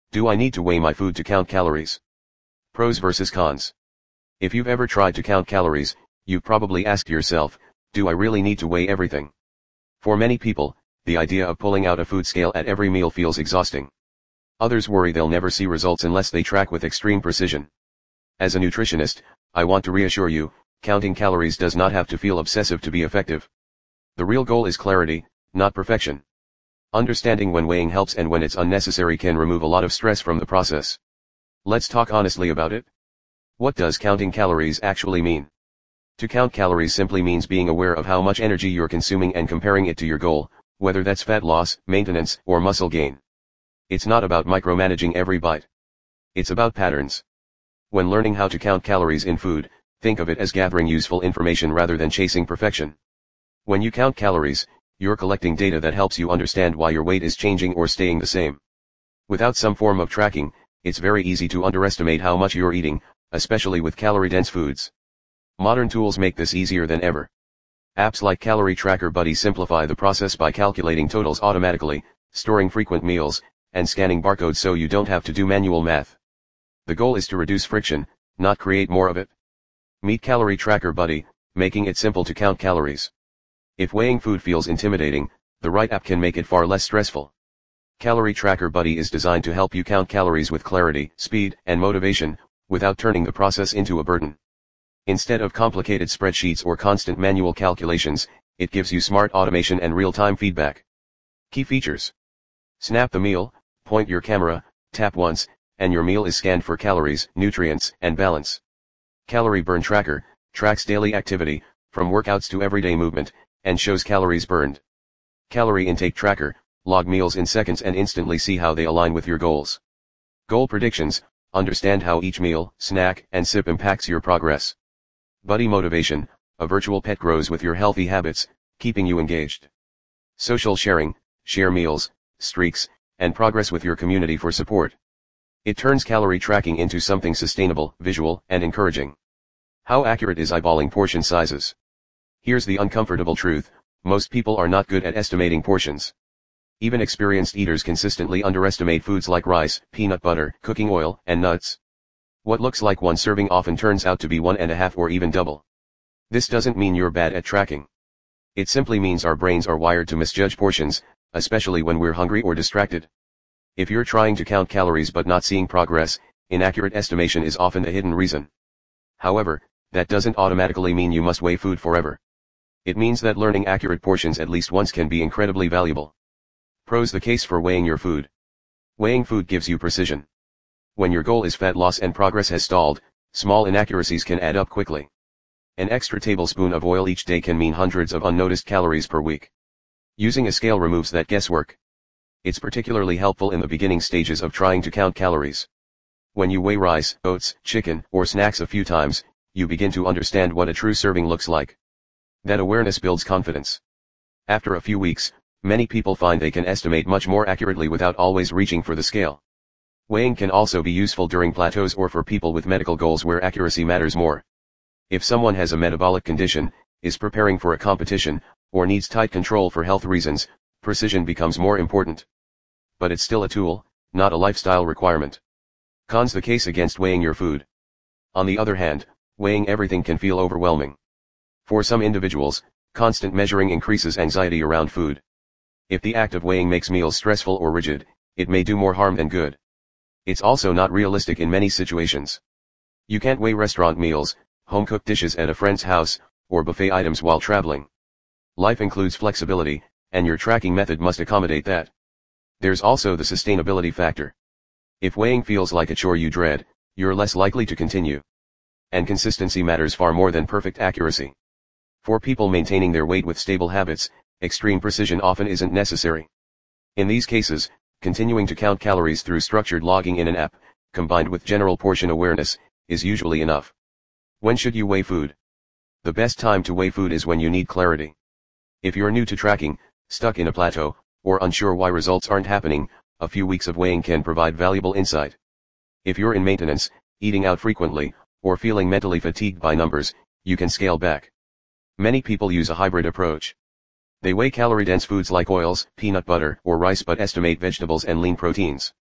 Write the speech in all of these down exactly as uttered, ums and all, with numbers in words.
Do I need to weigh my food to count calories? Pros versus cons. If you've ever tried to count calories, you've probably asked yourself, do I really need to weigh everything? For many people, the idea of pulling out a food scale at every meal feels exhausting. Others worry they'll never see results unless they track with extreme precision. As a nutritionist, I want to reassure you, counting calories does not have to feel obsessive to be effective. The real goal is clarity, not perfection. Understanding when weighing helps and when it's unnecessary can remove a lot of stress from the process. Let's talk honestly about it. What does counting calories actually mean? To count calories simply means being aware of how much energy you're consuming and comparing it to your goal, whether that's fat loss, maintenance, or muscle gain. It's not about micromanaging every bite. It's about patterns. When learning how to count calories in food, think of it as gathering useful information rather than chasing perfection. When you count calories, you're collecting data that helps you understand why your weight is changing or staying the same. Without some form of tracking, it's very easy to underestimate how much you're eating, especially with calorie-dense foods. Modern tools make this easier than ever. Apps like Calorie Tracker Buddy simplify the process by calculating totals automatically, storing frequent meals, and scanning barcodes so you don't have to do manual math. The goal is to reduce friction, not create more of it. Meet Calorie Tracker Buddy, making it simple to count calories. If weighing food feels intimidating, the right app can make it far less stressful. Calorie Tracker Buddy is designed to help you count calories with clarity, speed, and motivation, without turning the process into a burden. Instead of complicated spreadsheets or constant manual calculations, it gives you smart automation and real-time feedback. Key features. Snap the meal, point your camera, tap once, and your meal is scanned for calories, nutrients, and balance. Calorie Burn Tracker tracks daily activity, from workouts to everyday movement, and shows calories burned. Calorie Intake Tracker log meals in seconds and instantly see how they align with your goals. Goal Predictions understand how each meal, snack, and sip impacts your progress. Buddy Motivation a virtual pet grows with your healthy habits, keeping you engaged. Social Sharing share meals, streaks, and progress with your community for support. It turns calorie tracking into something sustainable, visual, and encouraging. How accurate is eyeballing portion sizes? Here's the uncomfortable truth, most people are not good at estimating portions. Even experienced eaters consistently underestimate foods like rice, peanut butter, cooking oil, and nuts. What looks like one serving often turns out to be one and a half or even double. This doesn't mean you're bad at tracking. It simply means our brains are wired to misjudge portions, especially when we're hungry or distracted. If you're trying to count calories but not seeing progress, inaccurate estimation is often a hidden reason. However, that doesn't automatically mean you must weigh food forever. It means that learning accurate portions at least once can be incredibly valuable. Pros: the case for weighing your food. Weighing food gives you precision. When your goal is fat loss and progress has stalled, small inaccuracies can add up quickly. An extra tablespoon of oil each day can mean hundreds of unnoticed calories per week. Using a scale removes that guesswork. It's particularly helpful in the beginning stages of trying to count calories. When you weigh rice, oats, chicken, or snacks a few times, you begin to understand what a true serving looks like. That awareness builds confidence. After a few weeks, many people find they can estimate much more accurately without always reaching for the scale. Weighing can also be useful during plateaus or for people with medical goals where accuracy matters more. If someone has a metabolic condition, is preparing for a competition, or needs tight control for health reasons, precision becomes more important. But it's still a tool, not a lifestyle requirement. Cons: the case against weighing your food. On the other hand, weighing everything can feel overwhelming. For some individuals, constant measuring increases anxiety around food. If the act of weighing makes meals stressful or rigid, it may do more harm than good. It's also not realistic in many situations. You can't weigh restaurant meals, home-cooked dishes at a friend's house, or buffet items while traveling. Life includes flexibility, and your tracking method must accommodate that. There's also the sustainability factor. If weighing feels like a chore you dread, you're less likely to continue. And consistency matters far more than perfect accuracy. For people maintaining their weight with stable habits, extreme precision often isn't necessary. In these cases, continuing to count calories through structured logging in an app, combined with general portion awareness, is usually enough. When should you weigh food? The best time to weigh food is when you need clarity. If you're new to tracking, stuck in a plateau, or unsure why results aren't happening, a few weeks of weighing can provide valuable insight. If you're in maintenance, eating out frequently, or feeling mentally fatigued by numbers, you can scale back. Many people use a hybrid approach. They weigh calorie-dense foods like oils, peanut butter, or rice but estimate vegetables and lean proteins.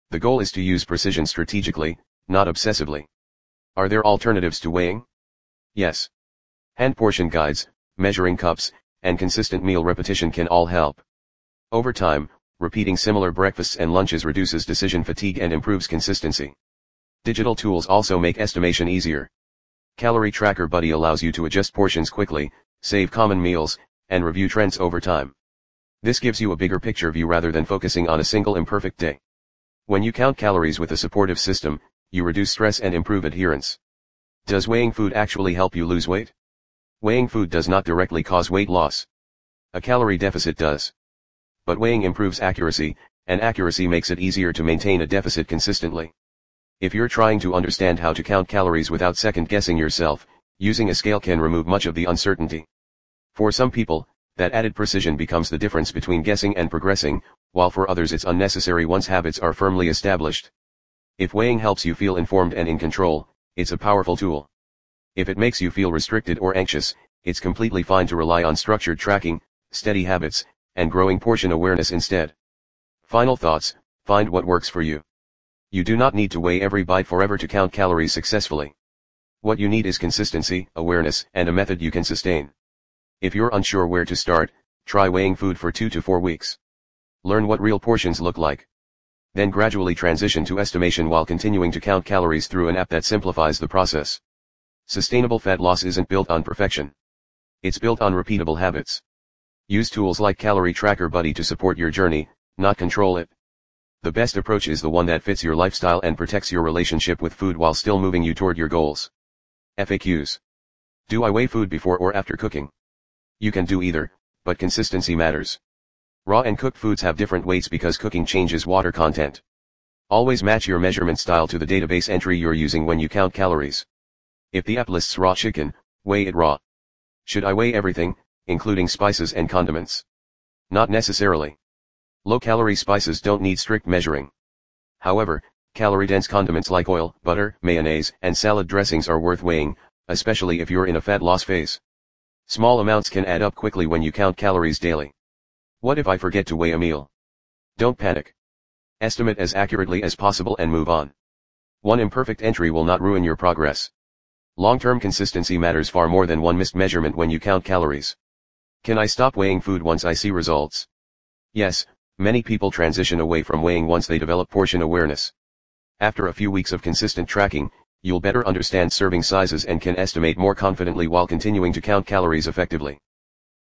The goal is to use precision strategically, not obsessively. Are there alternatives to weighing? Yes. Hand portion guides, measuring cups, and consistent meal repetition can all help. Over time, repeating similar breakfasts and lunches reduces decision fatigue and improves consistency. Digital tools also make estimation easier. Calorie Tracker Buddy allows you to adjust portions quickly, save common meals, and review trends over time. This gives you a bigger picture view rather than focusing on a single imperfect day. When you count calories with a supportive system, you reduce stress and improve adherence. Does weighing food actually help you lose weight? Weighing food does not directly cause weight loss. A calorie deficit does. But weighing improves accuracy, and accuracy makes it easier to maintain a deficit consistently. If you're trying to understand how to count calories without second-guessing yourself, using a scale can remove much of the uncertainty. For some people, that added precision becomes the difference between guessing and progressing, while for others it's unnecessary once habits are firmly established. If weighing helps you feel informed and in control, it's a powerful tool. If it makes you feel restricted or anxious, it's completely fine to rely on structured tracking, steady habits, and growing portion awareness instead. Final thoughts: find what works for you. You do not need to weigh every bite forever to count calories successfully. What you need is consistency, awareness, and a method you can sustain. If you're unsure where to start, try weighing food for two to four weeks. Learn what real portions look like. Then gradually transition to estimation while continuing to count calories through an app that simplifies the process. Sustainable fat loss isn't built on perfection. It's built on repeatable habits. Use tools like Calorie Tracker Buddy to support your journey, not control it. The best approach is the one that fits your lifestyle and protects your relationship with food while still moving you toward your goals. F A Qs. Do I weigh food before or after cooking? You can do either, but consistency matters. Raw and cooked foods have different weights because cooking changes water content. Always match your measurement style to the database entry you're using when you count calories. If the app lists raw chicken, weigh it raw. Should I weigh everything, including spices and condiments? Not necessarily. Low-calorie spices don't need strict measuring. However, calorie-dense condiments like oil, butter, mayonnaise, and salad dressings are worth weighing, especially if you're in a fat loss phase. Small amounts can add up quickly when you count calories daily. What if I forget to weigh a meal? Don't panic. Estimate as accurately as possible and move on. One imperfect entry will not ruin your progress. Long-term consistency matters far more than one missed measurement when you count calories. Can I stop weighing food once I see results? Yes. Many people transition away from weighing once they develop portion awareness. After a few weeks of consistent tracking, you'll better understand serving sizes and can estimate more confidently while continuing to count calories effectively.